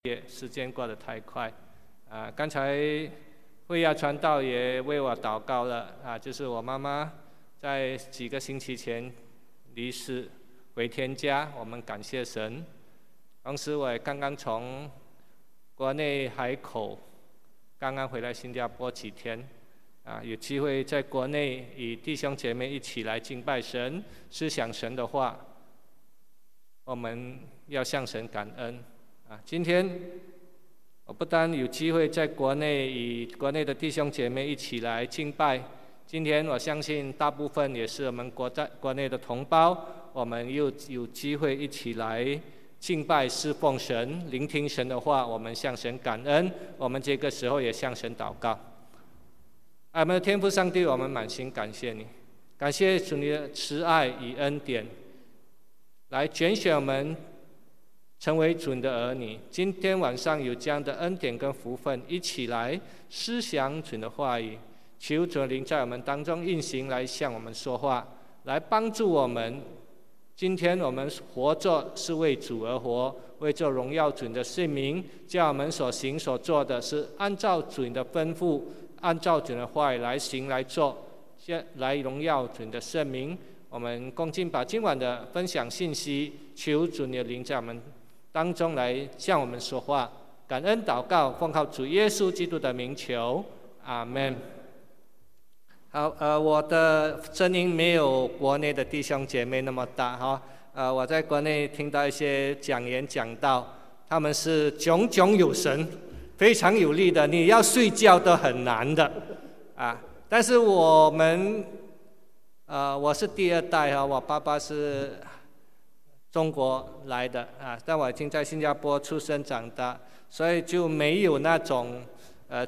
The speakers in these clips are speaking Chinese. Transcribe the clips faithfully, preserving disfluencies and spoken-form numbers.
也时间过得太快啊！刚才慧亚传道也为我祷告了啊，就是我妈妈在几个星期前离世回天家，我们感谢神。同时我也刚刚从国内海口刚刚回来新加坡几天啊，有机会在国内与弟兄姐妹一起来敬拜神，思想神的话，我们要向神感恩。啊，今天我不但有机会在国内与国内的弟兄姐妹一起来敬拜，今天我相信大部分也是我们国在国内的同胞，我们又有机会一起来敬拜侍奉神，聆听神的话，我们向神感恩，我们这个时候也向神祷告。啊，我们的天父上帝，我们满心感谢你，感谢主你的慈爱与恩典，来拣选我们成为主的儿女。今天晚上有这样的恩典跟福分，一起来思想主的话语，求主灵在我们当中运行，来向我们说话，来帮助我们。今天我们活着是为主而活，为着荣耀主的圣名，叫我们所行所做的是按照主的吩咐，按照主的话语来行来做，来荣耀主的圣名。我们恭敬把今晚的分享信息，求主的灵在我们当中来向我们说话，感恩祷告，奉靠主耶稣基督的名求，阿们。好，呃，我的声音没有国内的弟兄姐妹那么大哈，呃，我在国内听到一些讲员讲道，他们是炯炯有神，非常有力的，你要睡觉都很难的，啊，但是我们，呃，我是第二代哈，我爸爸是中国来的啊，但我已经在新加坡出生长大，所以就没有那种呃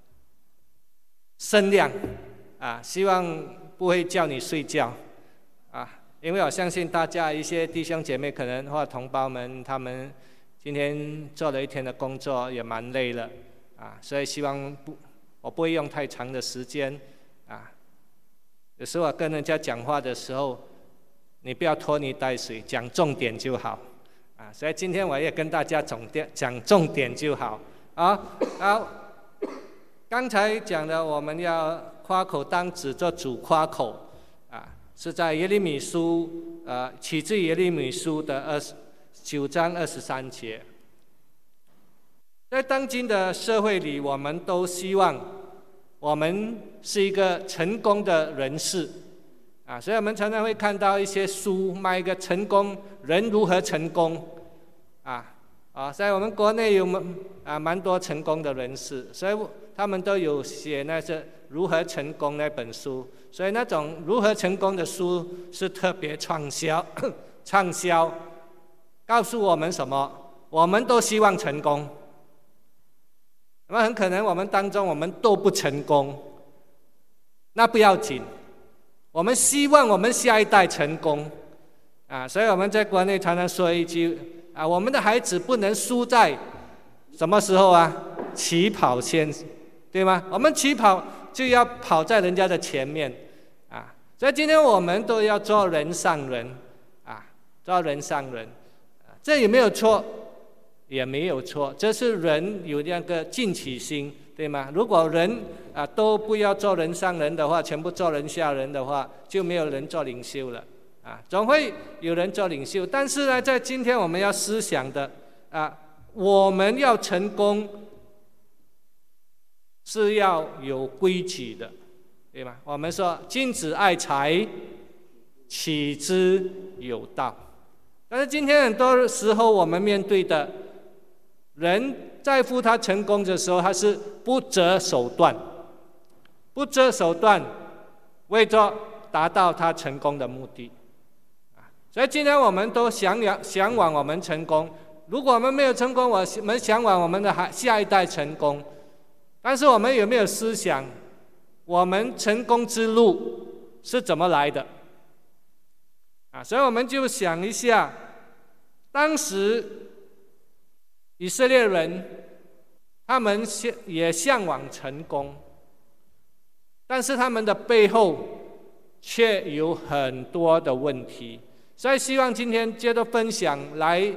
声量啊，希望不会叫你睡觉啊，因为我相信大家一些弟兄姐妹可能或同胞们，他们今天做了一天的工作也蛮累了啊，所以希望不我不会用太长的时间啊，有时候我跟人家讲话的时候，你不要拖泥带水，讲重点就好，啊，所以今天我也跟大家总点讲重点就好，啊，好，刚才讲的我们要夸口当指着主夸口，啊，是在耶利米书，呃，取自耶利米书的二十九章二十三节。在当今的社会里，我们都希望我们是一个成功的人士。啊，所以我们常常会看到一些书卖一个成功人如何成功，啊啊，在我们国内有啊蛮多成功的人士，所以他们都有写那些如何成功那本书，所以那种如何成功的书是特别畅销，畅销，告诉我们什么？我们都希望成功，那么很可能我们当中我们都不成功，那不要紧。我们希望我们下一代成功，啊，所以我们在国内常常说一句啊，我们的孩子不能输在什么时候啊？起跑线，对吗？我们起跑就要跑在人家的前面，啊，所以今天我们都要做人上人，啊，做人上人，啊，这有没有错？也没有错，这是人有那个进取心。对吗？如果人啊都不要做人上人的话，全部做人下人的话，就没有人做领袖了啊！总会有人做领袖，但是呢，在今天我们要思想的啊，我们要成功是要有规矩的，对吗？我们说君子爱财，取之有道。但是今天很多时候我们面对的人，在乎他成功的时候，他是不择手段，不择手段，为着达到他成功的目的。所以今天我们都向往向往我们成功，如果我们没有成功，我们向往我们的下一代成功。但是我们有没有思想，我们成功之路是怎么来的？啊，所以我们就想一下，当时以色列人，他们也向往成功，但是他们的背后却有很多的问题，所以希望今天接着分享来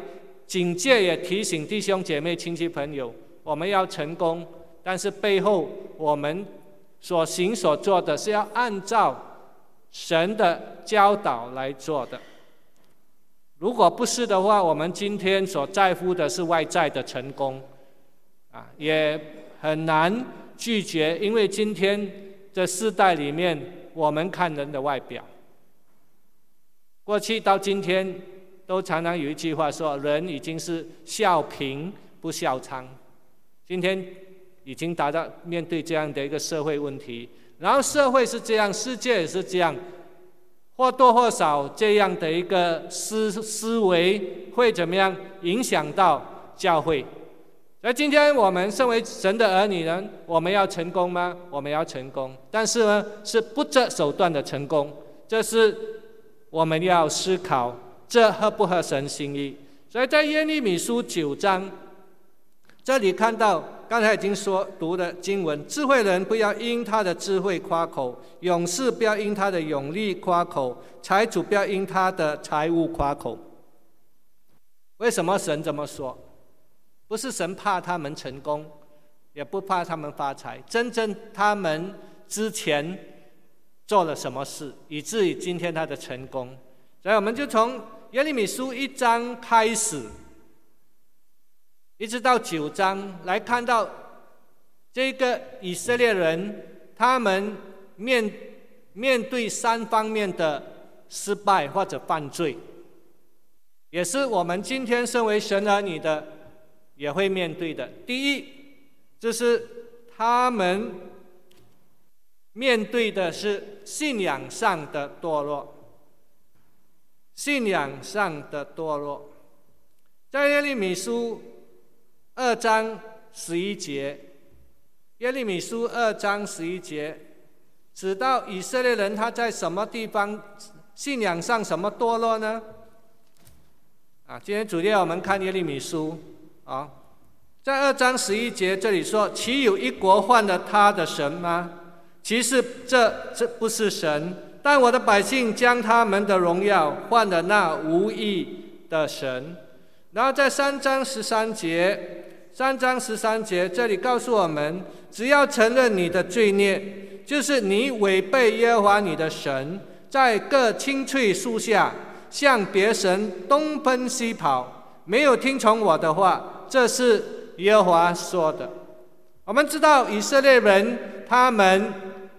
警戒也提醒弟兄姐妹、亲戚朋友，我们要成功，但是背后我们所行所做的是要按照神的教导来做的。如果不是的话，我们今天所在乎的是外在的成功，啊，也很难拒绝，因为今天的世代里面，我们看人的外表。过去到今天，都常常有一句话说，人已经是笑贫不笑娼。今天已经达到面对这样的一个社会问题，然后社会是这样，世界也是这样，或多或少这样的一个思思维会怎么样影响到教会。所以今天我们身为神的儿女人，我们要成功吗？我们要成功，但是呢，是不择手段的成功，这是我们要思考，这合不合神心意。所以在耶利米书九章这里看到，刚才已经说读的经文，智慧人不要因他的智慧夸口，勇士不要因他的勇力夸口，财主不要因他的财物夸口。为什么神这么说？不是神怕他们成功，也不怕他们发财，真正他们之前做了什么事，以至于今天他的成功。所以我们就从耶利米书一章开始，一直到九章来看到这个以色列人，他们面面对三方面的失败或者犯罪，也是我们今天身为神儿女的也会面对的。第一，就是他们面对的是信仰上的堕落，信仰上的堕落。在耶利米书二章十一节，耶利米书二章十一节，指到以色列人他在什么地方信仰上什么堕落呢？啊，今天主题我们看耶利米书啊，在二章十一节这里说：“岂有一国换了他的神吗？其实这这不是神，但我的百姓将他们的荣耀换了那无义的神。”然后在三章十三节。三章十三节这里告诉我们，只要承认你的罪孽，就是你违背耶和华你的神，在各青翠树下向别神东奔西跑，没有听从我的话，这是耶和华说的。我们知道以色列人他们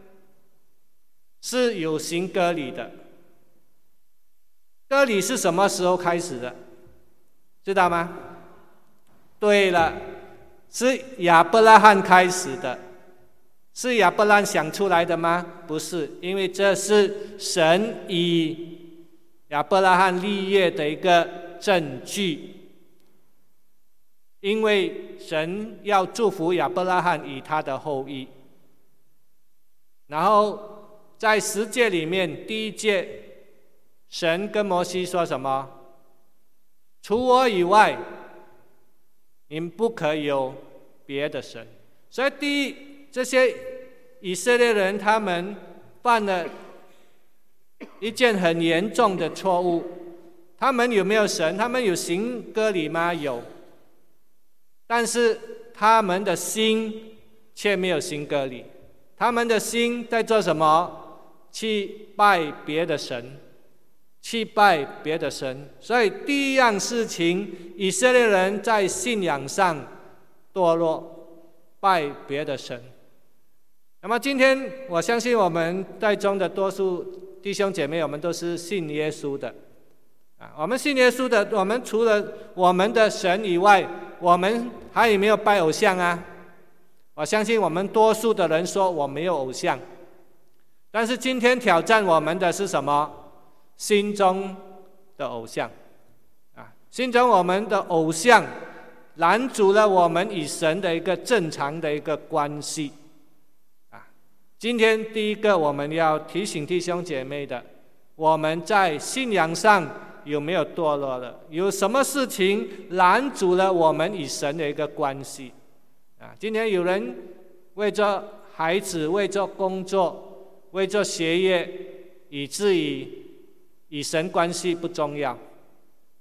是有行割礼的，割礼是什么时候开始的？知道吗？对了，是亚伯拉罕开始的。是亚伯拉罕想出来的吗？不是，因为这是神以亚伯拉罕立业的一个证据。因为神要祝福亚伯拉罕与他的后裔。然后在十诫里面，第一诫，神跟摩西说什么？除我以外，你们不可有别的神。所以第一，这些以色列人他们犯了一件很严重的错误。他们有没有神？他们有行割礼吗？有。但是他们的心却没有行割礼。他们的心在做什么？去拜别的神，去拜别的神。所以第一样事情，以色列人在信仰上堕落，拜别的神。那么今天我相信我们在中的多数弟兄姐妹，我们都是信耶稣的啊。我们信耶稣的，我们除了我们的神以外，我们还有没有拜偶像啊？我相信我们多数的人说我没有偶像。但是今天挑战我们的是什么？心中的偶像啊，心中我们的偶像拦阻了我们与神的一个正常的一个关系啊。今天第一个我们要提醒弟兄姐妹的，我们在信仰上有没有堕落了？有什么事情拦阻了我们与神的一个关系啊？今天有人为着孩子，为着工作，为着学业，以至于与神关系不重要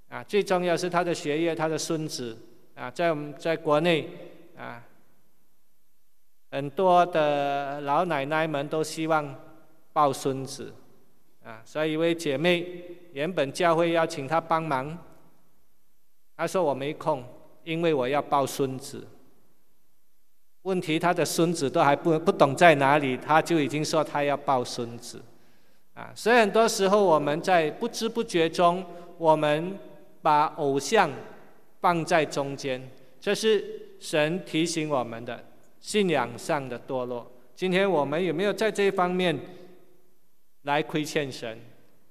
啊，最重要是他的学业，他的孙子啊，在我们在国内啊，很多的老奶奶们都希望抱孙子啊，所以一位姐妹原本教会要请她帮忙，她说我没空，因为我要抱孙子。问题他的孙子都还不不懂在哪里，他就已经说他要抱孙子，啊，所以很多时候我们在不知不觉中，我们把偶像放在中间，这是神提醒我们的信仰上的堕落。今天我们有没有在这一方面来亏欠神？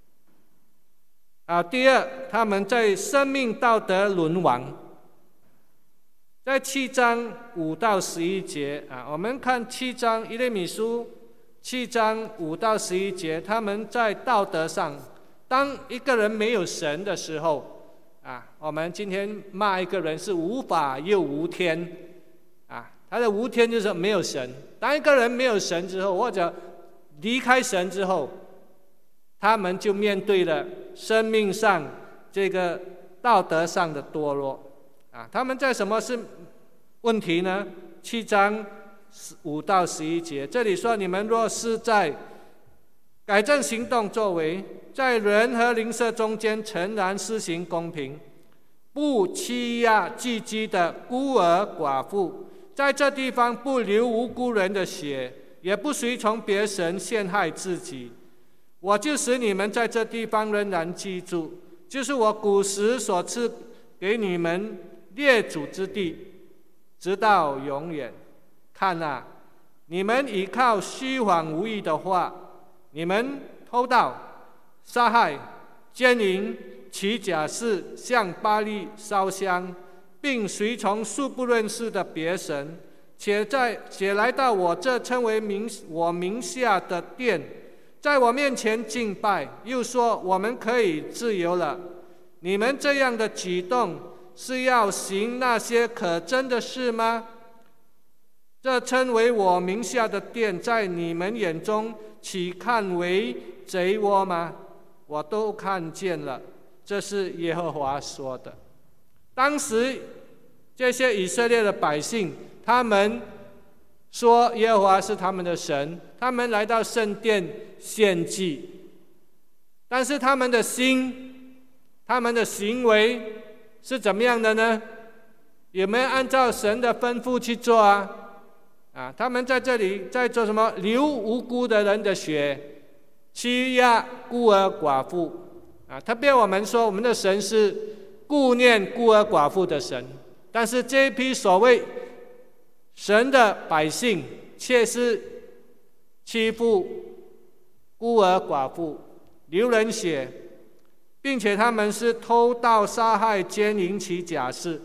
啊，第二，他们在生命道德沦亡。在七章五到十一节啊，我们看七章耶利米书七章五到十一节，他们在道德上，当一个人没有神的时候啊，我们今天骂一个人是无法又无天啊，他的无天就是没有神。当一个人没有神之后，或者离开神之后，他们就面对了生命上这个道德上的堕落。啊，他们在什么是问题呢？七章五到十一节，这里说：你们若是在改正行动作为，在人和邻舍中间诚然施行公平，不欺压寄居的孤儿寡妇，在这地方不流无辜人的血，也不随从别神陷害自己，我就使你们在这地方仍然记住，就是我古时所赐给你们列祖之地，直到永远。看啊，你们倚靠虚谎无益的话，你们偷盗、杀害、奸淫、起假誓，向巴力烧香，并随从素不认识的别神，且在且来到我这称为名我名下的殿，在我面前敬拜，又说我们可以自由了。你们这样的举动是要行那些可憎的事吗？这称为我名下的殿，在你们眼中岂看为贼窝吗？我都看见了，这是耶和华说的。当时这些以色列的百姓，他们说耶和华是他们的神，他们来到圣殿献祭，但是他们的心、他们的行为是怎么样的呢？有没有按照神的吩咐去做啊？啊，他们在这里在做什么？流无辜的人的血，欺压孤儿寡妇啊！特别我们说，我们的神是顾念孤儿寡妇的神，但是这一批所谓神的百姓，却是欺负孤儿寡妇，流人血，并且他们是偷盗、杀害、奸淫、起假誓。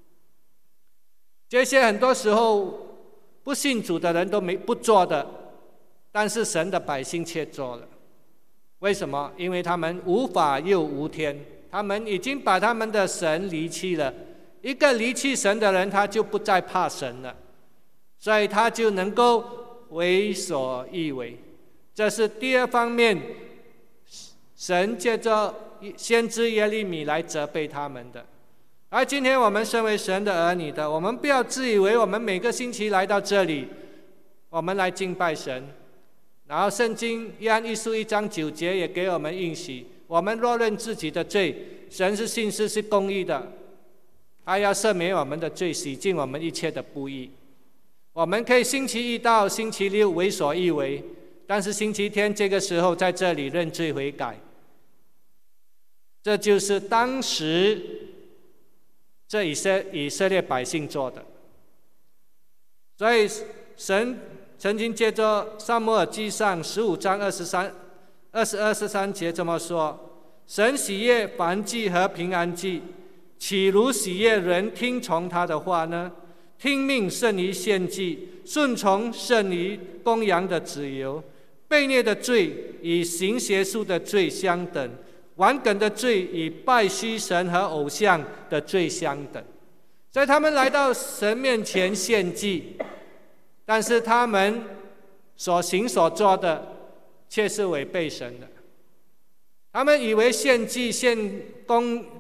这些很多时候不信主的人都没不做的，但是神的百姓却做了。为什么？因为他们无法又无天，他们已经把他们的神离弃了。一个离弃神的人，他就不再怕神了，所以他就能够为所欲为。这是第二方面，神借着先知耶利米来责备他们的。而今天我们身为神的儿女的，我们不要自以为我们每个星期来到这里，我们来敬拜神。然后圣经约翰一书一章九节也给我们应许，我们若认自己的罪，神是信实是公义的，他要赦免我们的罪，洗净我们一切的不义。我们可以星期一到星期六为所欲为，但是星期天这个时候在这里认罪悔改。这就是当时这以色以色列百姓做的。所以神曾经借着撒母耳记上十五章二十三、二十二、十三节这么说：神喜悦燔祭和平安祭，岂如喜悦人听从他的话呢？听命胜于献祭，顺从胜于公羊的脂油。悖逆的罪与行邪术的罪相等，顽梗的罪与拜虚神和偶像的罪相等。所以他们来到神面前献祭，但是他们所行所做的却是违背神的。他们以为献祭献公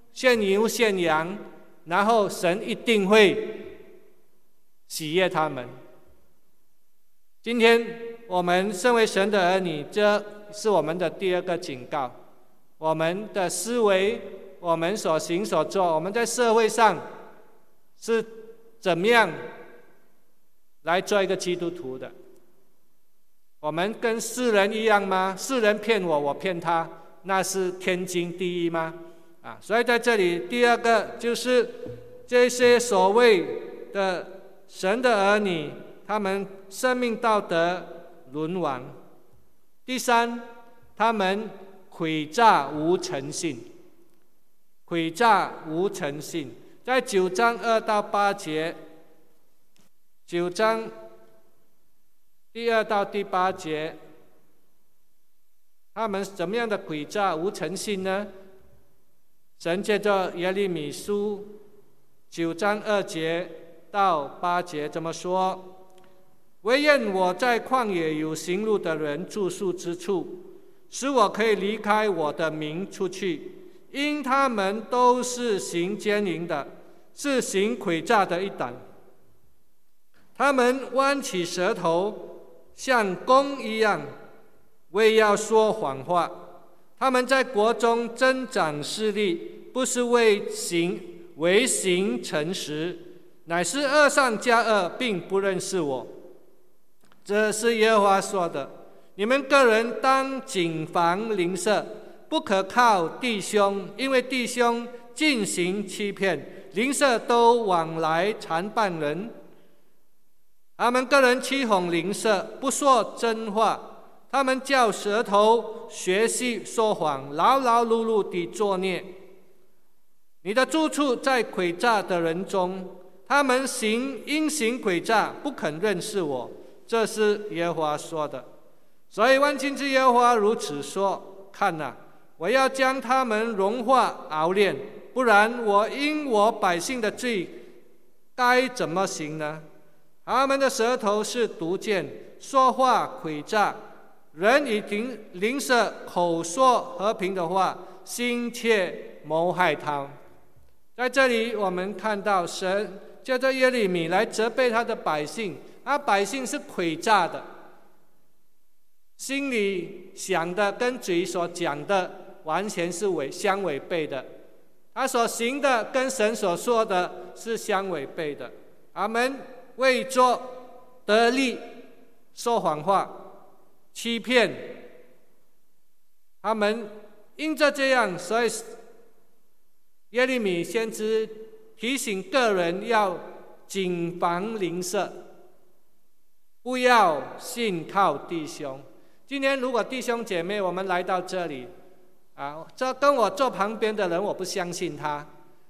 献牛献羊，然后神一定会喜悦他们。今天我们身为神的儿女，这是我们的第二个警告。我们的思维，我们所行所做，我们在社会上是怎么样来做一个基督徒的？我们跟世人一样吗？世人骗我，我骗他，那是天经地义吗？啊，所以在这里，第二个就是这些所谓的神的儿女，他们生命道德沦亡。第三，他们诡诈无诚信，诡诈无诚信，在九章二到八节，九章第二到第八节，他们怎么样的诡诈无诚信呢？神借着耶利米书九章二节到八节这么说：惟愿我在旷野有行路的人住宿之处，使我可以离开我的民出去，因他们都是行奸淫的，是行诡诈的一党。他们弯起舌头，像弓一样，为要说谎话。他们在国中增长势力，不是为行为行诚实，乃是恶上加恶，并不认识我。这是耶和华说的。你们个人当谨防邻舍，不可靠弟兄，因为弟兄尽行欺骗，邻舍都往来缠绊人。他们个人欺哄邻舍，不说真话。他们叫舌头学习说谎，劳劳碌碌地作孽。你的住处在诡诈的人中，他们行因行诡诈，不肯认识我。这是耶和华说的。所以万军之耶和华如此说：看哪、啊，我要将他们融化熬炼，不然我因我百姓的罪该怎么行呢？他们的舌头是毒箭，说话诡诈。人以邻舍口说和平的话，心切谋害他。在这里我们看到神借着耶利米来责备他的百姓，啊，百姓是诡诈的，心里想的跟嘴所讲的完全是违相违背的，他所行的跟神所说的是相违背的。他们为作得利，说谎话，欺骗。他们因着这样，所以耶利米先知提醒个人要谨防邻舍，不要信靠弟兄。今天如果弟兄姐妹我们来到这里啊，这跟我坐旁边的人我不相信他，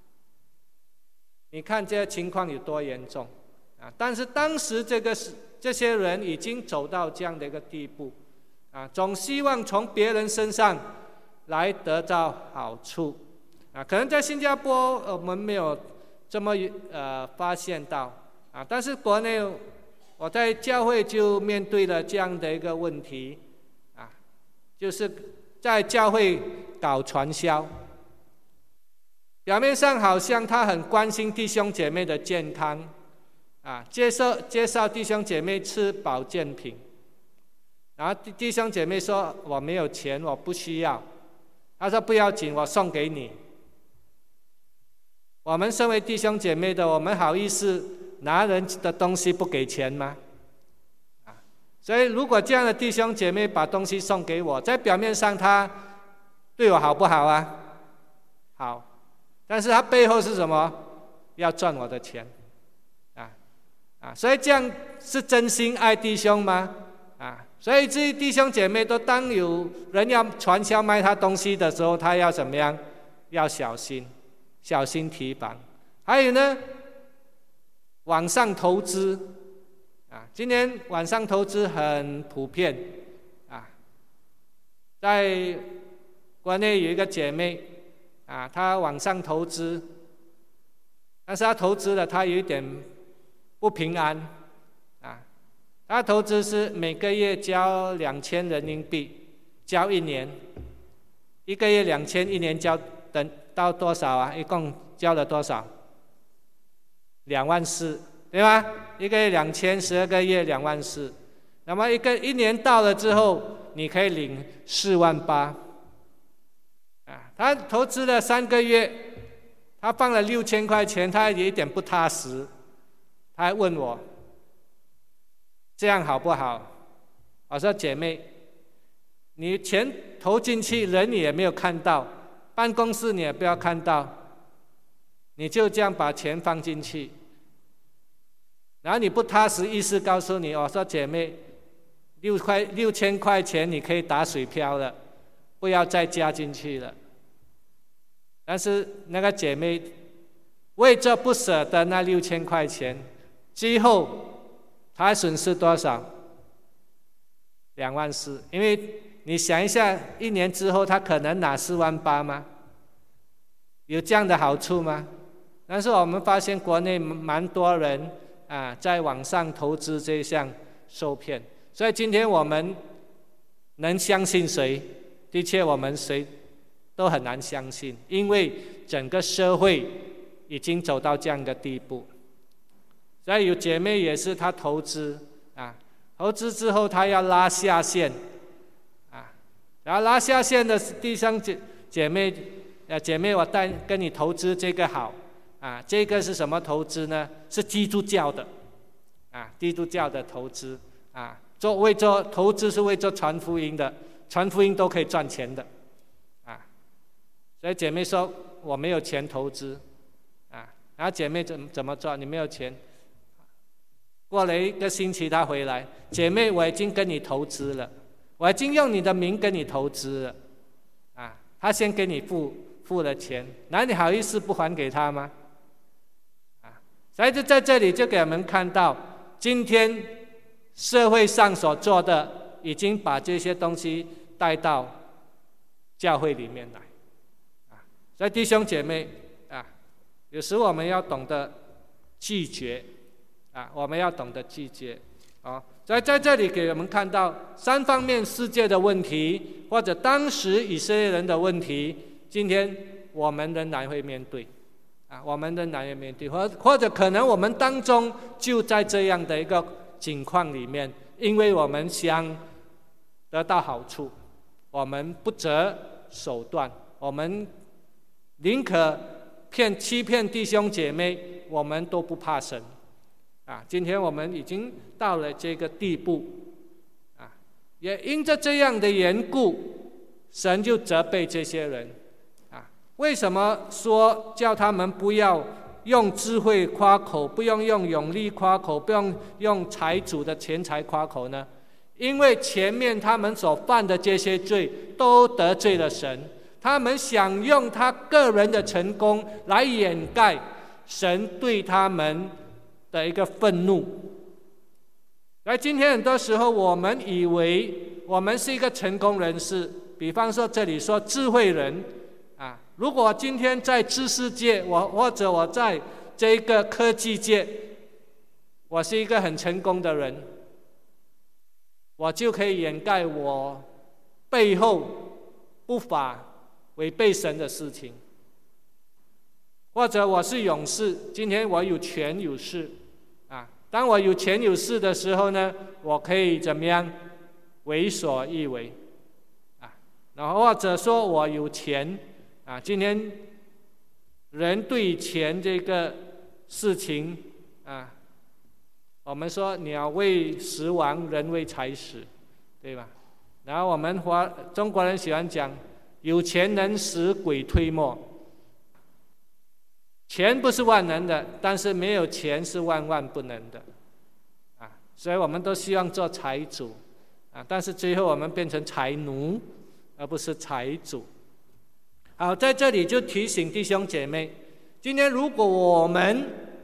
你看这情况有多严重啊！但是当时这个这些人已经走到这样的一个地步啊，总希望从别人身上来得到好处啊。可能在新加坡我们没有这么呃发现到啊，但是国内我在教会就面对了这样的一个问题啊，就是在教会搞传销，表面上好像他很关心弟兄姐妹的健康啊，介绍介绍弟兄姐妹吃保健品，然后弟兄姐妹说我没有钱，我不需要，他说不要紧，我送给你。我们身为弟兄姐妹的，我们好意思拿人的东西不给钱吗？啊，所以如果这样的弟兄姐妹把东西送给我，在表面上他对我好不好啊？好，但是他背后是什么？要赚我的钱啊啊！所以这样是真心爱弟兄吗？啊！所以这些弟兄姐妹都当有人要传销卖他东西的时候，他要怎么样？要小心，小心提防。还有呢，网上投资啊，今天网上投资很普遍啊。在国内有一个姐妹啊，她网上投资，但是她投资了，她有一点不平安啊。她投资是每个月交两千人民币，交一年，一个月两千，一年交等到多少啊？一共交了多少？两万四，对吧？一个月两千，十二个月两万四。那么一个一年到了之后，你可以领四万八。啊，他投资了三个月，他放了六千块钱，他有一点不踏实，他还问我，这样好不好？我说姐妹，你钱投进去，人你也没有看到，办公室你也不要看到，你就这样把钱放进去，然后你不踏实，意思告诉你，我说姐妹，六块六千块钱你可以打水漂了，不要再加进去了。但是那个姐妹为这不舍得那六千块钱，最后她损失多少？两万四。因为你想一下，一年之后她可能拿四万八吗？有这样的好处吗？但是我们发现国内蛮多人啊，在网上投资这项受骗，所以今天我们能相信谁？的确，我们谁都很难相信，因为整个社会已经走到这样的地步。所以有姐妹也是，她投资啊，投资之后她要拉下线啊，然后拉下线的弟兄姐姐妹，呃，姐妹，我带跟你投资这个好啊，这个是什么投资呢？是基督教的啊，基督教的投资啊，做为做投资是为做传福音的，传福音都可以赚钱的。所以姐妹说我没有钱投资啊，然后姐妹怎么怎么做？你没有钱，过了一个星期她回来，姐妹我已经跟你投资了，我已经用你的名跟你投资了啊，她先给你付付了钱，那你好意思不还给她吗？啊，所以就在这里就给我们看到，今天社会上所做的已经把这些东西带到教会里面来。所以弟兄姐妹啊，有时我们要懂得拒绝啊，我们要懂得拒绝啊。所以在这里给我们看到三方面世界的问题，或者当时以色列人的问题，今天我们仍然会面对啊，我们仍然会面对，或或者可能我们当中就在这样的一个情况里面，因为我们想得到好处，我们不择手段，我们宁可骗欺骗弟兄姐妹，我们都不怕神啊！今天我们已经到了这个地步啊，也因着这样的缘故，神就责备这些人啊。为什么说叫他们不要用智慧夸口，不用用勇力夸口，不用用财主的钱财夸口呢？因为前面他们所犯的这些罪都得罪了神。他们想用他个人的成功来掩盖神对他们的一个愤怒。而今天很多时候我们以为我们是一个成功人士，比方说这里说智慧人啊，如果今天在知识界，我或者我在这个科技界，我是一个很成功的人，我就可以掩盖我背后不法违背神的事情。或者我是勇士，今天我有权有势啊，当我有权有势的时候呢，我可以怎么样为所欲为啊？然后或者说我有钱啊，今天人对钱这个事情啊，我们说鸟为食亡，人为财死，对吧？然后我们华中国人喜欢讲有钱能使鬼推磨，钱不是万能的，但是没有钱是万万不能的啊！所以我们都希望做财主啊，但是最后我们变成财奴，而不是财主。好，在这里就提醒弟兄姐妹，今天如果我们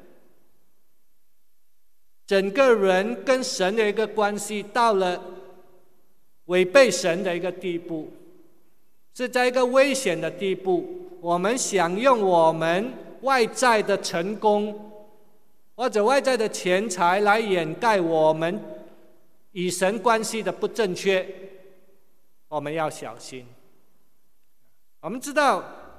整个人跟神的一个关系到了违背神的一个地步，是在一个危险的地步，我们想用我们外在的成功或者外在的钱财来掩盖我们与神关系的不正确，我们要小心。我们知道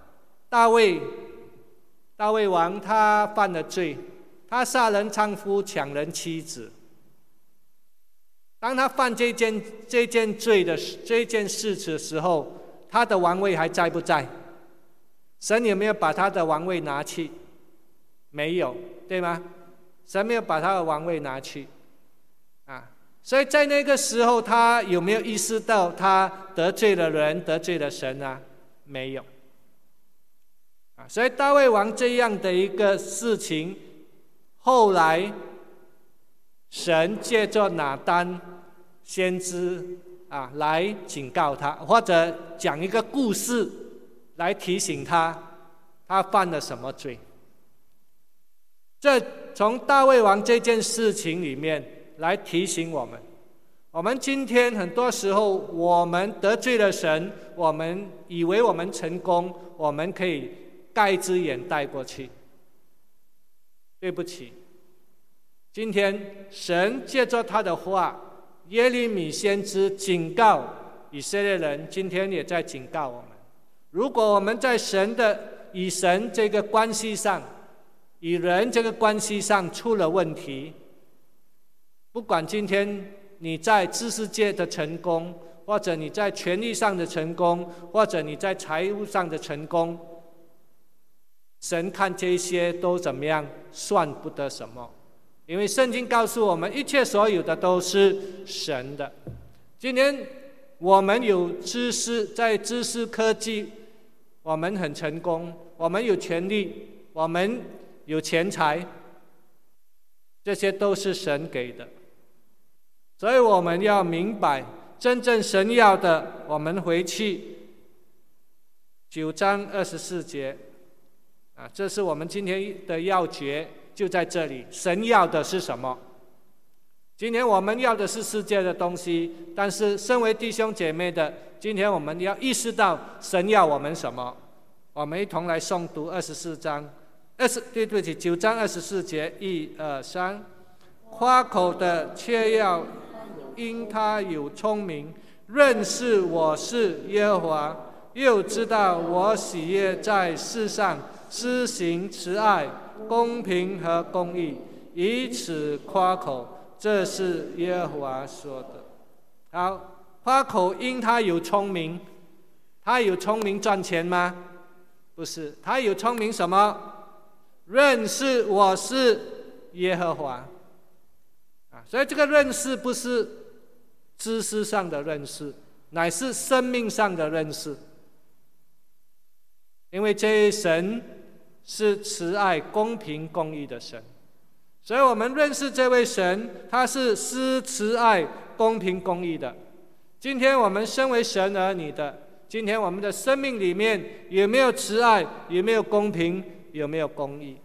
大卫，大卫王他犯了罪，他杀人丈夫，抢人妻子。当他犯这件这件罪的这件事的时候，他的王位还在不在？神有没有把他的王位拿去？没有，对吗？神没有把他的王位拿去啊。所以在那个时候，他有没有意识到他得罪了人，得罪了神啊？没有啊。所以大卫王这样的一个事情，后来神借着拿单先知啊来警告他，或者讲一个故事来提醒他，他犯了什么罪。这从大卫王这件事情里面来提醒我们，我们今天很多时候我们得罪了神，我们以为我们成功，我们可以盖只眼带过去。对不起，今天神借着他的话，耶利米先知警告以色列人，今天也在警告我们，如果我们在神的与神这个关系上，与人这个关系上出了问题，不管今天你在知识界的成功，或者你在权力上的成功，或者你在财务上的成功，神看这些都怎么样，算不得什么。因为圣经告诉我们，一切所有的都是神的。今天我们有知识，在知识科技我们很成功，我们有权力，我们有钱财，这些都是神给的。所以我们要明白，真正神要的，我们回去九章二十四节啊，这是我们今天的要诀，就在这里。神要的是什么？今天我们要的是世界的东西，但是身为弟兄姐妹的，今天我们要意识到神要我们什么。我们一同来诵读二十四章，二十对对起九章二十四节，一二三。夸口的却要因他有聪明，认识我是耶和华，又知道我喜悦在世上施行慈爱、公平和公义，以此夸口，这是耶和华说的。好，夸口因他有聪明，他有聪明赚钱吗？不是，他有聪明什么？认识我是耶和华啊，所以这个认识不是知识上的认识，乃是生命上的认识。因为这位神是慈爱、公平、公义的神，所以我们认识这位神，他是施慈爱、公平、公义的。今天我们身为神儿女的，今天我们的生命里面有没有慈爱，有没有公平，有没有公义？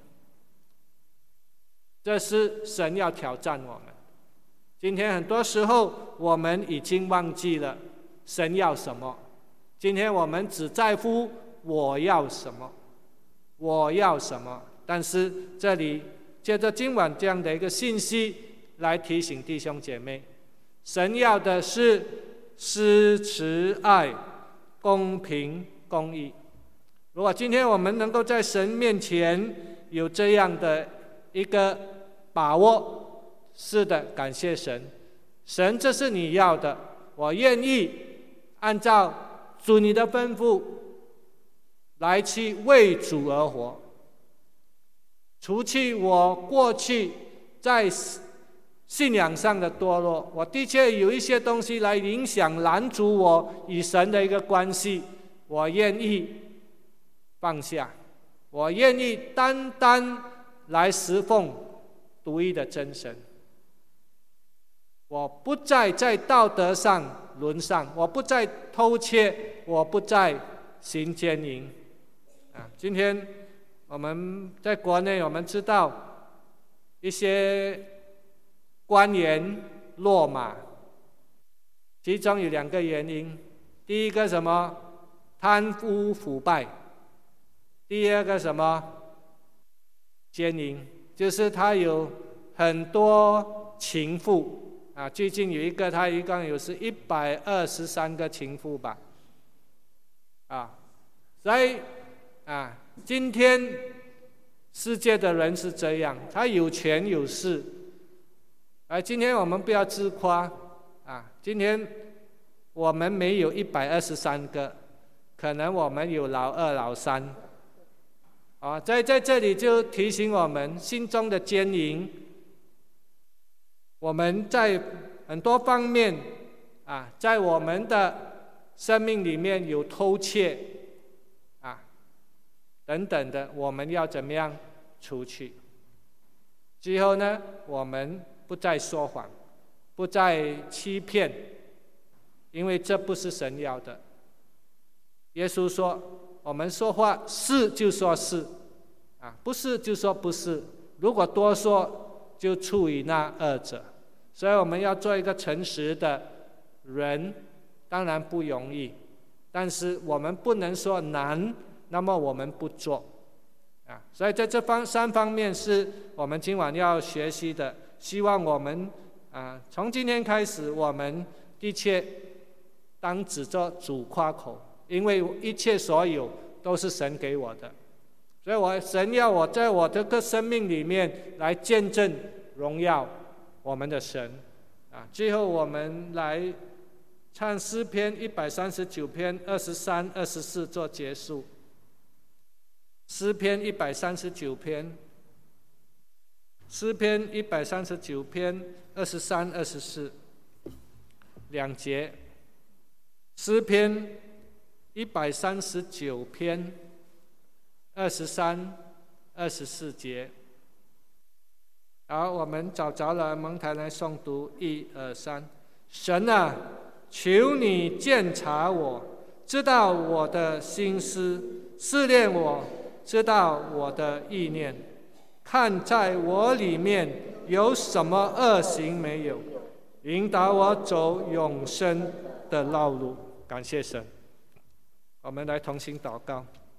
这是神要挑战我们。今天很多时候我们已经忘记了神要什么，今天我们只在乎我要什么，我要什么。但是这里借着今晚这样的一个信息来提醒弟兄姐妹，神要的是施慈爱、公平、公义。如果今天我们能够在神面前有这样的一个把握，是的，感谢神，神这是你要的，我愿意按照主你的吩咐来去为主而活，除去我过去在信仰上的堕落，我的确有一些东西来影响拦阻我与神的一个关系，我愿意放下，我愿意单单来侍奉独一的真神。我不再在道德上沦丧，我不再偷窃，我不再行奸淫啊！今天我们在国内，我们知道一些官员落马，其中有两个原因：第一个什么？贪污腐败；第二个什么？奸淫，就是他有很多情妇。啊，最近有一个，他一共有是一百二十三个情妇吧，啊，所以啊，今天世界的人是这样，他有权有势。而今天我们不要自夸啊，今天我们没有一百二十三个，可能我们有老二、老三。啊，在在这里就提醒我们心中的奸淫，我们在很多方面啊，在我们的生命里面有偷窃啊等等的，我们要怎么样除去？之后呢，我们不再说谎，不再欺骗，因为这不是神要的。耶稣说，我们说话是就说是，啊，不是就说不是。如果多说，就处于那二者。所以我们要做一个诚实的人，当然不容易，但是我们不能说难，那么我们不做。啊，所以在这方三方面是我们今晚要学习的。希望我们啊，从今天开始，我们的确当指着主夸口，因为一切所有都是神给我的，所以我神要我在我这个生命里面来见证荣耀我们的神。啊，最后我们来唱诗篇一百三十九篇二十三、二十四做结束。诗篇一百三十九篇，诗篇一百三十九篇二十三、二十四两节。诗篇一百三十九篇二十三、二十四节。好，我们找着了，蒙台来诵读，一二三。神啊，求你鉴察我，知道我的心思，试炼我，知道我的意念，看在我里面有什么恶行没有，引导我走永生的道路。感谢神。我们来同心祷告。